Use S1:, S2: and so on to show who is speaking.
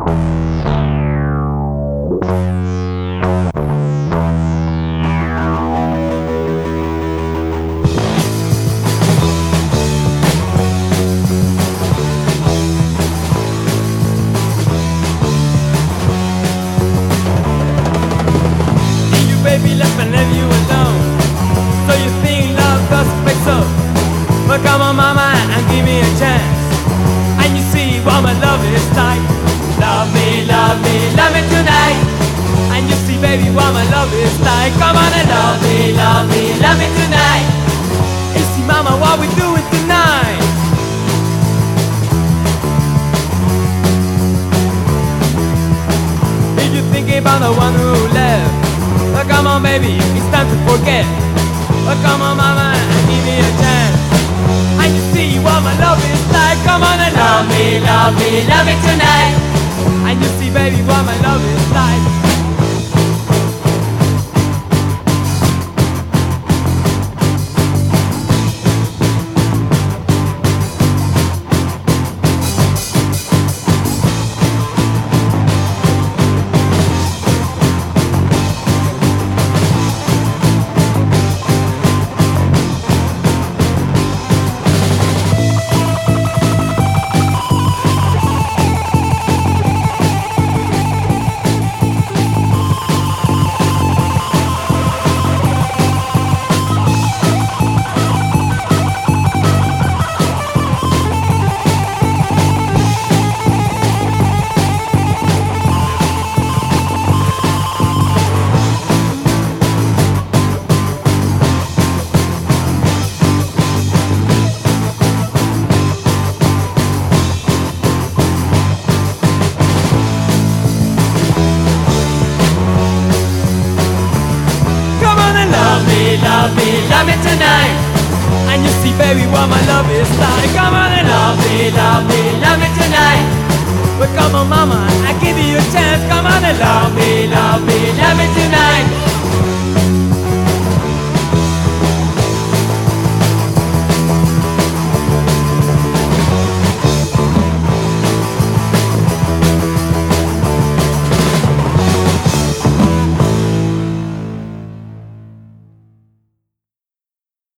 S1: Baby, let me leave you alone. So you think love doesn't fix up? But come on, mama, and give me a chance. And you see what my love is like. Love me, love me, love me tonight. And you see, baby, what my love is like. Come on and love me, love me, love me tonight. You see, mama, what we doing tonight? If you're thinking about the one who left, oh, come on, baby, it's time to forget. Oh, come on, mama, give me a chance. And you see what my love is like. Come on and love me, love me, love me tonight. And you see, baby, what my love is like. Love me, love me tonight. And you see, baby, what my love is like. Come on and love me, love me, love me tonight. But come on, mama, I give you a chance. Come on and love me, love me, love me tonight.